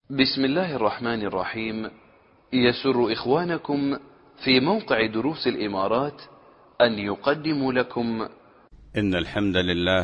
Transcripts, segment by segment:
بسم الله الرحمن الرحيم. يسر إخوانكم في موقع دروس الإمارات أن يقدموا لكم إن الحمد لله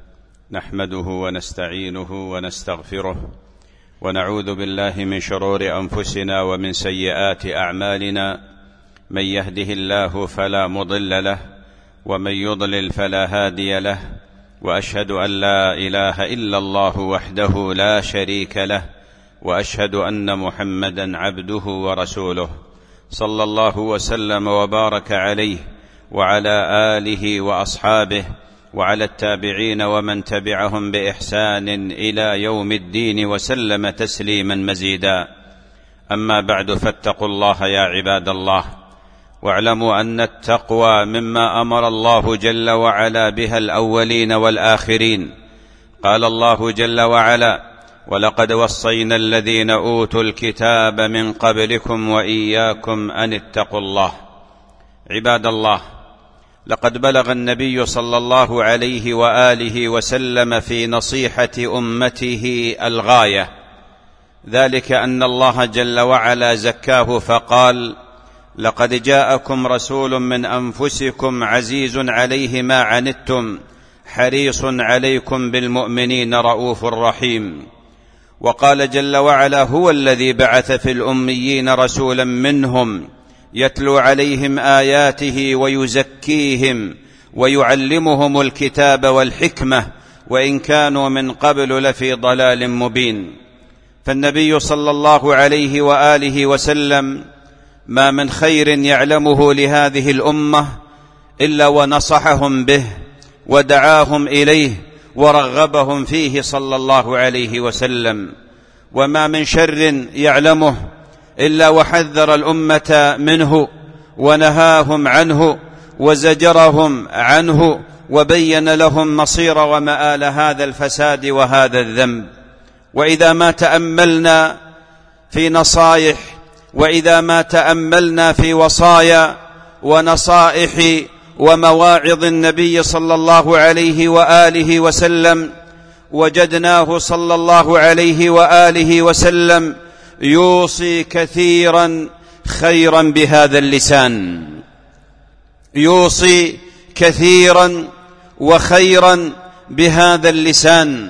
نحمده ونستعينه ونستغفره ونعوذ بالله من شرور أنفسنا ومن سيئات أعمالنا. من يهده الله فلا مضل له ومن يضلل فلا هادي له، وأشهد أن لا إله إلا الله وحده لا شريك له، وأشهد أن محمدًا عبده ورسوله، صلى الله وسلم وبارك عليه وعلى آله وأصحابه وعلى التابعين ومن تبعهم بإحسان إلى يوم الدين وسلم تسليما مزيدا. أما بعد، فاتقوا الله يا عباد الله، واعلموا أن التقوى مما أمر الله جل وعلا بها الأولين والآخرين. قال الله جل وعلا: ولقد وصينا الذين أوتوا الكتاب من قبلكم وإياكم أن اتقوا الله. عباد الله، لقد بلغ النبي صلى الله عليه وآله وسلم في نصيحة أمته الغاية، ذلك أن الله جل وعلا زكاه فقال: لقد جاءكم رسول من أنفسكم عزيز عليه ما عنتم حريص عليكم بالمؤمنين رؤوف رحيم. وقال جل وعلا: هو الذي بعث في الأميين رسولا منهم يتلو عليهم آياته ويزكيهم ويعلمهم الكتاب والحكمة وإن كانوا من قبل لفي ضلال مبين. فالنبي صلى الله عليه وآله وسلم ما من خير يعلمه لهذه الأمة إلا ونصحهم به ودعاهم إليه ورغبهم فيه صلى الله عليه وسلم، وما من شر يعلمه إلا وحذر الأمة منه ونهاهم عنه وزجرهم عنه وبين لهم مصير ومآل هذا الفساد وهذا الذنب. وإذا ما تأملنا في نصائح وإذا ما تأملنا في وصايا ونصائح ومواعظ النبي صلى الله عليه وآله وسلم، وجدناه صلى الله عليه وآله وسلم يوصي كثيرا خيرا بهذا اللسان، يوصي كثيرا وخيرا بهذا اللسان.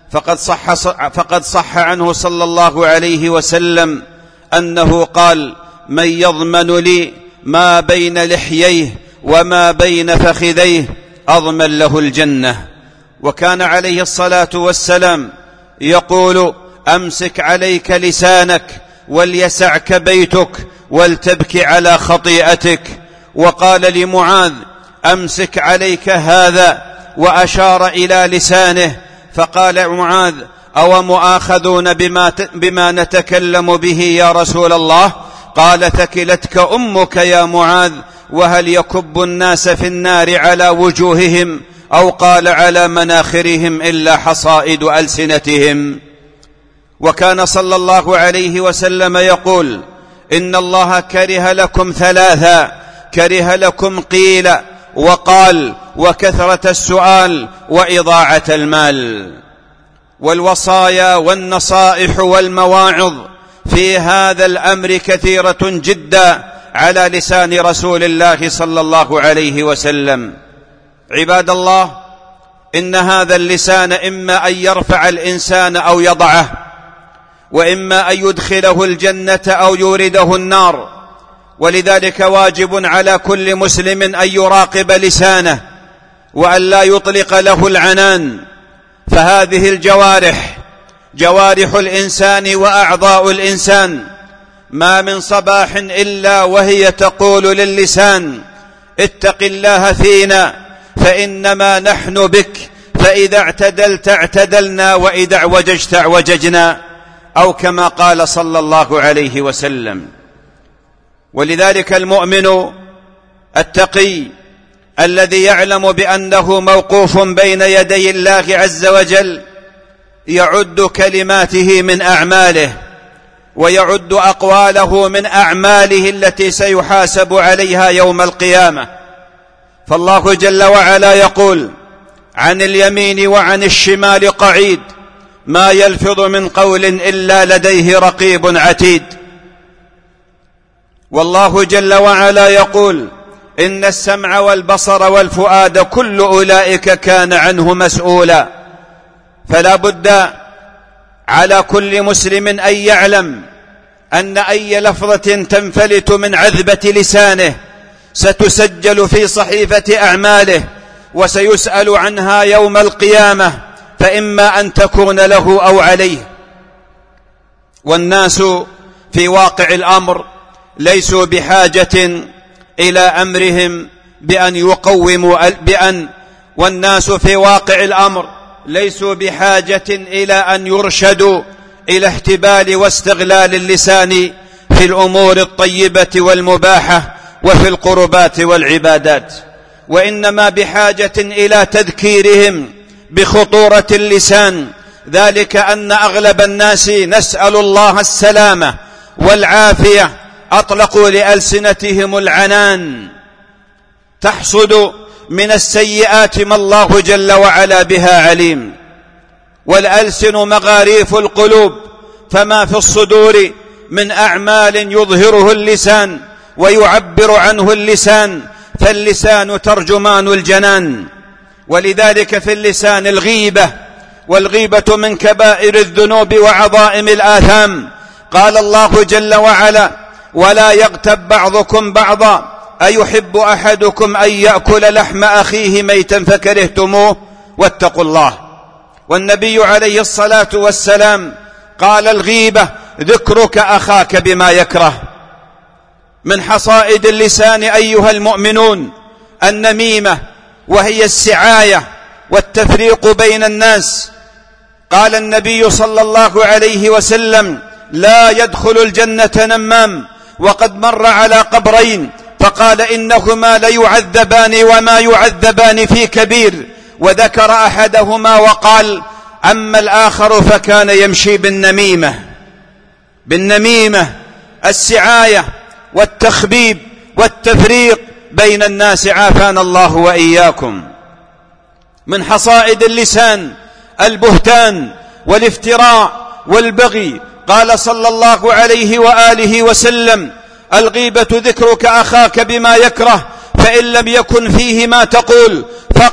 فقد صح عنه صلى الله عليه وسلم أنه قال: من يضمن لي ما بين لحييه وما بين فخذيه أضمن له الجنة. وكان عليه الصلاة والسلام يقول: أمسك عليك لسانك وليسعك بيتك ولتبكي على خطيئتك. وقال لمعاذ: أمسك عليك هذا، وأشار إلى لسانه، فقال معاذ: أو مؤاخذون بما نتكلم به يا رسول الله؟ قال: ثكلتك أمك يا معاذ، وهل يكب الناس في النار على وجوههم أو قال على مناخرهم إلا حصائد ألسنتهم. وكان صلى الله عليه وسلم يقول: إن الله كره لكم ثلاثا: كره لكم قيل وقال وكثرة السؤال وإضاعة المال. والوصايا والنصائح والمواعظ في هذا الأمر كثيرة جدا على لسان رسول الله صلى الله عليه وسلم. عباد الله، إن هذا اللسان إما أن يرفع الإنسان أو يضعه، وإما أن يدخله الجنة أو يورده النار. ولذلك واجب على كل مسلم أن يراقب لسانه وأن لا يطلق له العنان. فهذه الجوارح جوارح الإنسان وأعضاء الإنسان، ما من صباح إلا وهي تقول للسان: اتق الله فينا فإنما نحن بك، فإذا اعتدلت اعتدلنا وإذا اعوججت اعوججنا، أو كما قال صلى الله عليه وسلم. ولذلك المؤمن التقي الذي يعلم بأنه موقوف بين يدي الله عز وجل يعد كلماته من أعماله، ويعد أقواله من أعماله التي سيحاسب عليها يوم القيامة. فالله جل وعلا يقول: عن اليمين وعن الشمال قعيد، ما يلفظ من قول إلا لديه رقيب عتيد. والله جل وعلا يقول: إن السمع والبصر والفؤاد كل أولئك كان عنه مسؤولا. فلا بد على كل مسلم أن يعلم أن أي لفظة تنفلت من عذبة لسانه ستسجل في صحيفة أعماله وسيسأل عنها يوم القيامة، فإما أن تكون له أو عليه. والناس في واقع الأمر ليسوا بحاجة إلى أمرهم بأن يقوموا والناس في واقع الأمر ليسوا بحاجة إلى أن يرشدوا إلى احتبال واستغلال اللسان في الأمور الطيبة والمباحة وفي القربات والعبادات، وإنما بحاجة إلى تذكيرهم بخطورة اللسان، ذلك أن أغلب الناس، نسأل الله السلامة والعافية، أطلقوا لألسنتهم العنان تحصد من السيئات ما الله جل وعلا بها عليم. والألسن مغاريف القلوب، فما في الصدور من أعمال يظهره اللسان ويعبر عنه اللسان، فاللسان ترجمان الجنان. ولذلك في اللسان الغيبة، والغيبة من كبائر الذنوب وعظائم الآثام. قال الله جل وعلا: ولا يغتب بعضكم بعضا أيحب أحدكم أن يأكل لحم أخيه ميتا فكرهتموه واتقوا الله. والنبي عليه الصلاة والسلام قال: الغيبة ذكرك أخاك بما يكره. من حصائد اللسان أيها المؤمنون النميمة، وهي السعاية والتفريق بين الناس. قال النبي صلى الله عليه وسلم: لا يدخل الجنة نمام. وقد مر على قبرين فقال: إنهما ليعذبان وما يعذبان في كبير، وذكر أحدهما وقال: أما الآخر فكان يمشي بالنميمة السعاية والتخبيب والتفريق بين الناس، عافانا الله وإياكم. من حصائد اللسان البهتان والافتراء والبغي. قال صلى الله عليه وآله وسلم: الغيبة ذكرك أخاك بما يكره، فإن لم يكن فيه ما تقول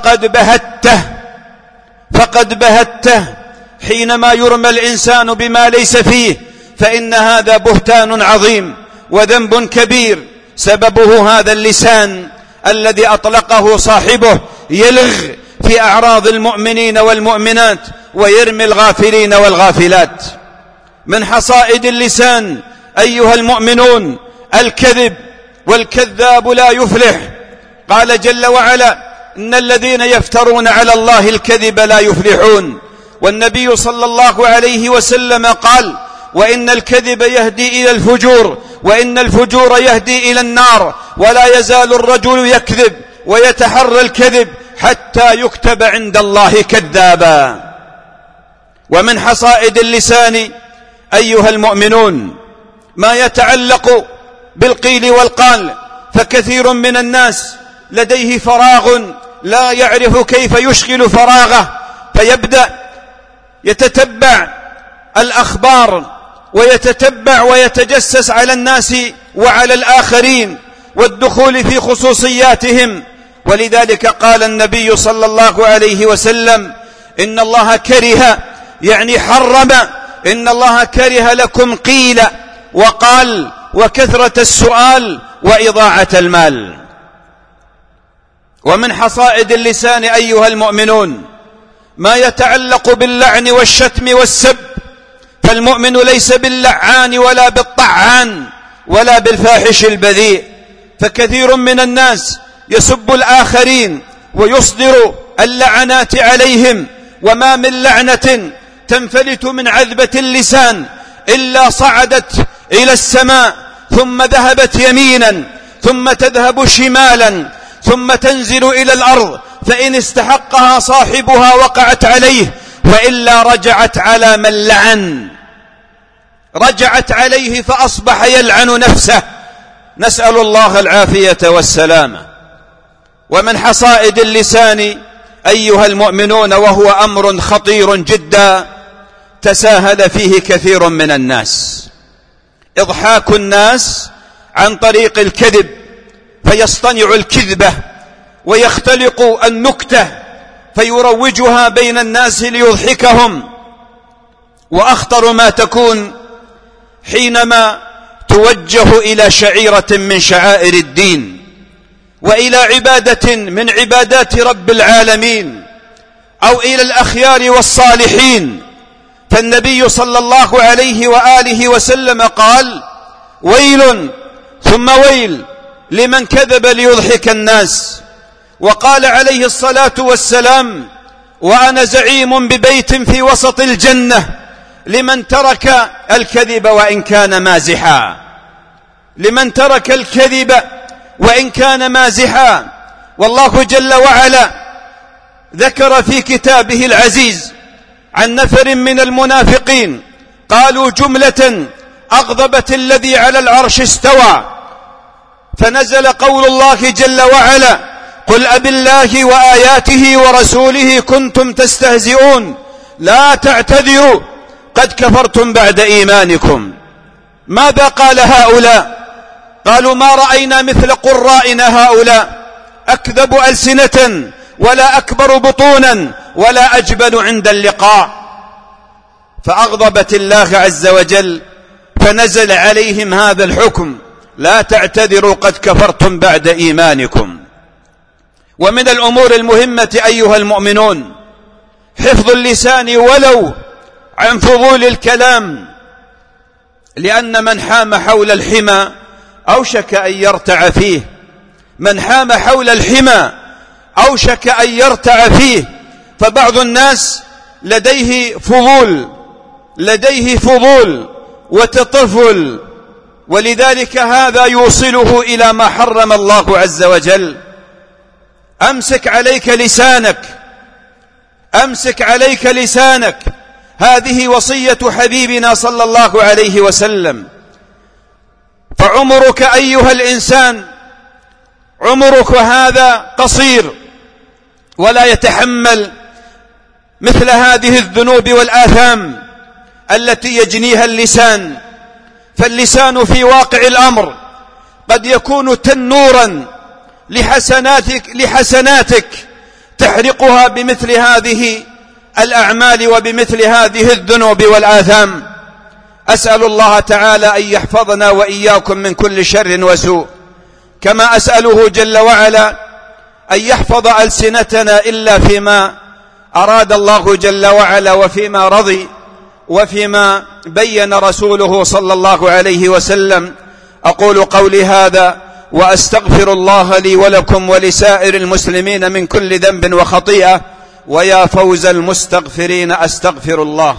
فقد بهته. حينما يرمى الإنسان بما ليس فيه فإن هذا بهتان عظيم وذنب كبير، سببه هذا اللسان الذي أطلقه صاحبه يلغ في أعراض المؤمنين والمؤمنات ويرمي الغافلين والغافلات. من حصائد اللسان أيها المؤمنون الكذب، والكذاب لا يفلح. قال جل وعلا: إن الذين يفترون على الله الكذب لا يفلحون. والنبي صلى الله عليه وسلم قال: وإن الكذب يهدي إلى الفجور، وإن الفجور يهدي إلى النار، ولا يزال الرجل يكذب ويتحرى الكذب حتى يكتب عند الله كذابا. ومن حصائد اللسان أيها المؤمنون ما يتعلق بالقيل والقال، فكثير من الناس لديه فراغ لا يعرف كيف يشغل فراغه، فيبدأ يتتبع الأخبار ويتتبع ويتجسس على الناس وعلى الآخرين والدخول في خصوصياتهم. ولذلك قال النبي صلى الله عليه وسلم: إن الله كره، يعني حرم، إن الله كره لكم قيل وقال وكثرة السؤال وإضاعة المال. ومن حصائد اللسان أيها المؤمنون ما يتعلق باللعن والشتم والسب، فالمؤمن ليس باللعان ولا بالطعان ولا بالفاحش البذيء. فكثير من الناس يسب الآخرين ويصدر اللعنات عليهم، وما من لعنة تنفلت من عذبة اللسان إلا صعدت إلى السماء، ثم ذهبت يمينا، ثم تذهب شمالا، ثم تنزل إلى الأرض، فإن استحقها صاحبها وقعت عليه، وإلا رجعت على من لعن، رجعت عليه فأصبح يلعن نفسه، نسأل الله العافية والسلامة. ومن حصائد اللسان أيها المؤمنون، وهو أمر خطير جدا، تساهل فيه كثير من الناس، إضحاك الناس عن طريق الكذب، فيصطنع الكذبة ويختلق النكتة فيروجها بين الناس ليضحكهم. وأخطر ما تكون حينما توجه إلى شعيرة من شعائر الدين وإلى عبادة من عبادات رب العالمين أو إلى الأخيار والصالحين. فالنبي صلى الله عليه وآله وسلم قال: ويل ثم ويل لمن كذب ليضحك الناس. وقال عليه الصلاة والسلام: وأنا زعيم ببيت في وسط الجنة لمن ترك الكذب وإن كان مازحا، لمن ترك الكذب وإن كان مازحا. والله جل وعلا ذكر في كتابه العزيز عن نفر من المنافقين قالوا جملة أغضبت الذي على العرش استوى، فنزل قول الله جل وعلا: قل أبالله وآياته ورسوله كنتم تستهزئون لا تعتذروا قد كفرتم بعد إيمانكم. ماذا قال هؤلاء؟ قالوا: ما رأينا مثل قرائنا هؤلاء، أكذب ألسنة ولا أكبر بطونا ولا أجبن عند اللقاء. فأغضبت الله عز وجل فنزل عليهم هذا الحكم: لا تعتذروا قد كفرتم بعد إيمانكم. ومن الأمور المهمة أيها المؤمنون حفظ اللسان ولو عن فضول الكلام، لأن من حام حول الحمى أوشك أن يرتع فيه، من حام حول الحمى أوشك أن يرتع فيه. فبعض الناس لديه فضول وتطفل، ولذلك هذا يوصله إلى ما حرم الله عز وجل. أمسك عليك لسانك، هذه وصية حبيبنا صلى الله عليه وسلم. فعمرك أيها الإنسان، عمرك هذا قصير ولا يتحمل مثل هذه الذنوب والآثام التي يجنيها اللسان. فاللسان في واقع الأمر قد يكون تنورا لحسناتك تحرقها بمثل هذه الأعمال وبمثل هذه الذنوب والآثام. أسأل الله تعالى أن يحفظنا وإياكم من كل شر وسوء، كما أسأله جل وعلا أن يحفظ ألسنتنا إلا فيما أراد الله جل وعلا وفيما رضي وفيما بين رسوله صلى الله عليه وسلم. أقول قولي هذا وأستغفر الله لي ولكم ولسائر المسلمين من كل ذنب وخطيئة، ويا فوز المستغفرين أستغفر الله.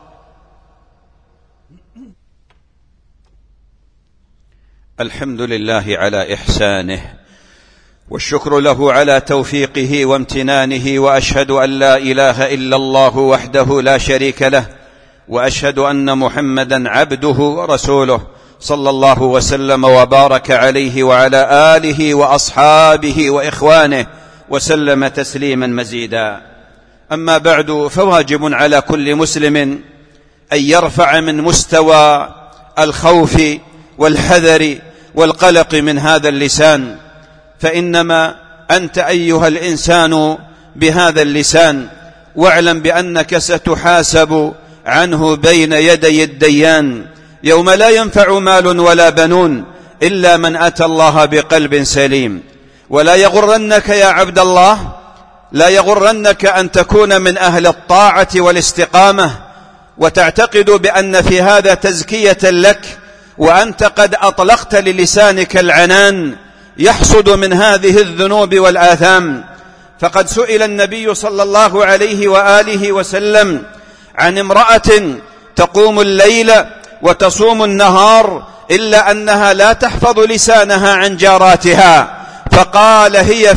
الحمد لله على إحسانه، والشكر له على توفيقه وامتنانه، وأشهد أن لا إله إلا الله وحده لا شريك له، وأشهد أن محمدا عبده ورسوله صلى الله وسلم وبارك عليه وعلى آله وأصحابه وإخوانه وسلم تسليما مزيدا. أما بعد، فواجب على كل مسلم أن يرفع من مستوى الخوف والحذر والقلق من هذا اللسان، فإنما أنت أيها الإنسان بهذا اللسان، واعلم بأنك ستحاسب عنه بين يدي الديان يوم لا ينفع مال ولا بنون إلا من أتى الله بقلب سليم. ولا يغرنك يا عبد الله، لا يغرنك أن تكون من أهل الطاعة والاستقامة وتعتقد بأن في هذا تزكية لك، وأنت قد أطلقت للسانك العنان يحصد من هذه الذنوب والآثام. فقد سئل النبي صلى الله عليه وآله وسلم عن امرأة تقوم الليل وتصوم النهار إلا أنها لا تحفظ لسانها عن جاراتها، فقال: هي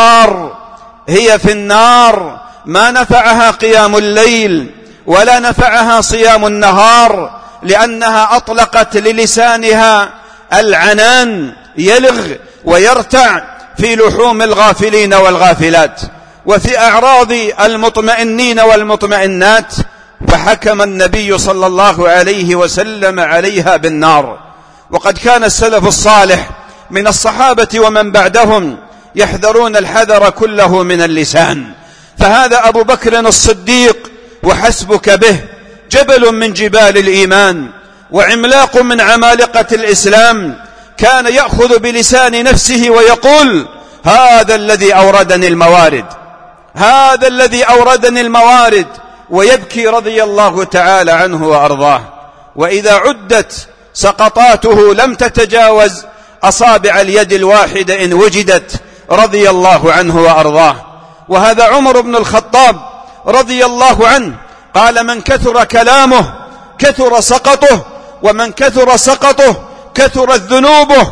في النار، ما نفعها قيام الليل ولا نفعها صيام النهار، لأنها أطلقت للسانها العنان يلغ ويرتع في لحوم الغافلين والغافلات وفي أعراض المطمئنين والمطمئنات. فحكم النبي صلى الله عليه وسلم عليها بالنار. وقد كان السلف الصالح من الصحابة ومن بعدهم يحذرون الحذر كله من اللسان، فهذا أبو بكر الصديق وحسبك به جبل من جبال الإيمان وعملاق من عمالقة الإسلام، كان يأخذ بلسان نفسه ويقول: هذا الذي أوردني الموارد، هذا الذي أوردني الموارد، ويبكي رضي الله تعالى عنه وأرضاه. وإذا عدت سقطاته لم تتجاوز أصابع اليد الواحدة إن وجدت، رضي الله عنه وأرضاه. وهذا عمر بن الخطاب رضي الله عنه قال: من كثر كلامه كثر سقطه، ومن كثر سقطه كثرت ذنوبه،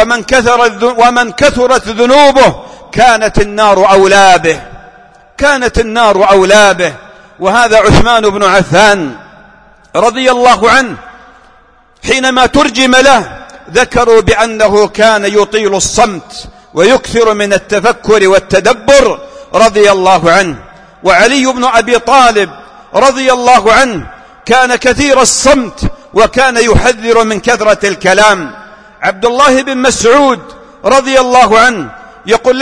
ومن كثرت ذنوبه كانت النار أولى به، كانت النار أولى به. وهذا عثمان بن عفان رضي الله عنه حينما ترجم له ذكروا بأنه كان يطيل الصمت ويكثر من التفكر والتدبر، رضي الله عنه. وعلي بن أبي طالب رضي الله عنه كان كثير الصمت وكان يحذر من كثرة الكلام. عبد الله بن مسعود رضي الله عنه يقول: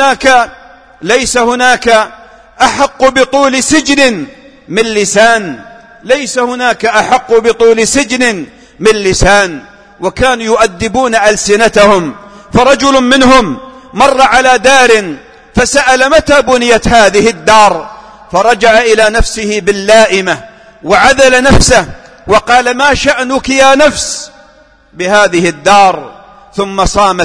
ليس هناك أحق بطول سجن من لسان، ليس هناك أحق بطول سجن من لسان. وكانوا يؤدبون ألسنتهم. فرجل منهم مر على دار فسأل: متى بنيت هذه الدار؟ فرجع إلى نفسه باللائمة وعذل نفسه وقال: ما شأنك يا نفس بهذه الدار؟ ثم صام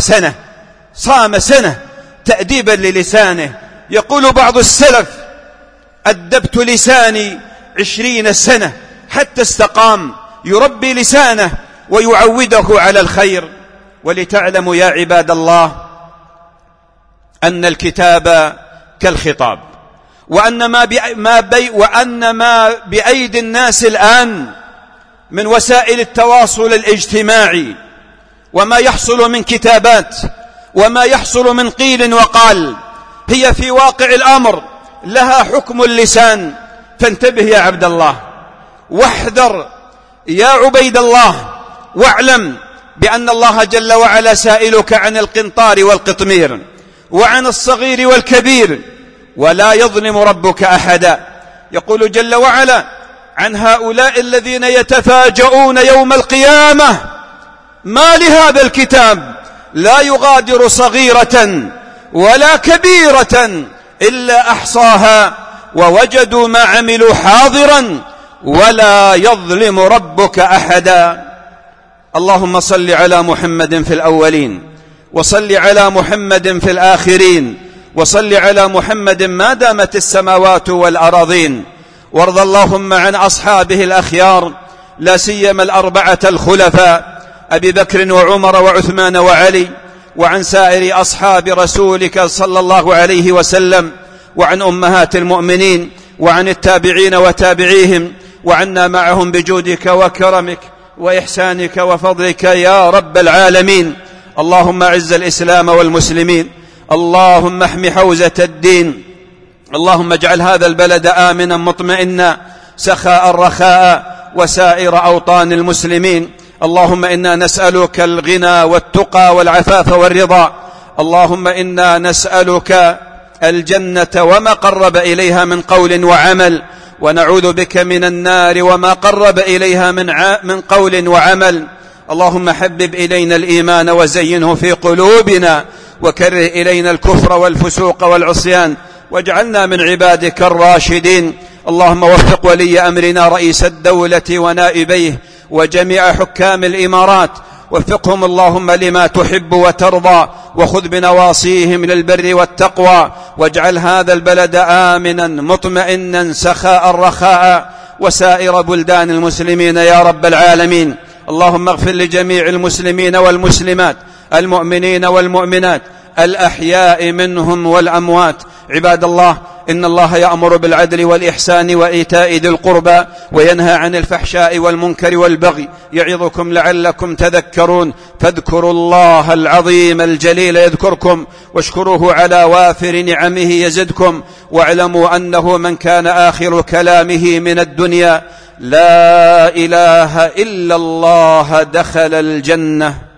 سنة تأديبا للسانه. يقول بعض السلف: أدبت لساني 20 سنة حتى استقام، يربي لسانه ويعوده على الخير. ولتعلموا يا عباد الله أن الكتاب كالخطاب، وأن ما بأيدي الناس الآن من وسائل التواصل الاجتماعي وما يحصل من كتابات وما يحصل من قيل وقال هي في واقع الأمر لها حكم اللسان. فانتبه يا عبد الله، واحذر يا عبيد الله، واعلم بأن الله جل وعلا سائلك عن القنطار والقطمير وعن الصغير والكبير، ولا يظلم ربك أحدا. يقول جل وعلا عن هؤلاء الذين يتفاجؤون يوم القيامة: ما لهذا الكتاب لا يغادر صغيرة ولا كبيرة إلا أحصاها ووجدوا ما عملوا حاضرا ولا يظلم ربك أحدا. اللهم صل على محمد في الأولين، وصل على محمد في الآخرين، وصل على محمد ما دامت السماوات والأراضين. وارض اللهم عن أصحابه الأخيار، لا سيما الأربعة الخلفاء أبي بكر وعمر وعثمان وعلي، وعن سائر أصحاب رسولك صلى الله عليه وسلم، وعن أمهات المؤمنين، وعن التابعين وتابعيهم، وعنا معهم بجودك وكرمك وإحسانك وفضلك يا رب العالمين. اللهم أعز الإسلام والمسلمين، اللهم احم حوزة الدين، اللهم اجعل هذا البلد آمنا مطمئنا سخاء رخاء وسائر أوطان المسلمين. اللهم إنا نسألك الغنى والتقى والعفاف والرضا، اللهم إنا نسألك الجنة وما قرب إليها من قول وعمل، ونعوذ بك من النار وما قرب إليها من قول وعمل. اللهم حبب إلينا الإيمان وزينه في قلوبنا، وكره إلينا الكفر والفسوق والعصيان، واجعلنا من عبادك الراشدين. اللهم وفق ولي أمرنا رئيس الدولة ونائبيه وجميع حكام الإمارات، وفقهم اللهم لما تحب وترضى، وخذ بنواصيهم للبر والتقوى، واجعل هذا البلد آمنا مطمئنا سخاء رخاء وسائر بلدان المسلمين يا رب العالمين. اللهم اغفر لجميع المسلمين والمسلمات، المؤمنين والمؤمنات، الأحياء منهم والأموات. عباد الله، إن الله يأمر بالعدل والإحسان وإيتاء ذي القربى وينهى عن الفحشاء والمنكر والبغي يعظكم لعلكم تذكرون. فاذكروا الله العظيم الجليل يذكركم واشكروه على وافر نعمه يزدكم. واعلموا أنه من كان آخر كلامه من الدنيا لا إله إلا الله دخل الجنة.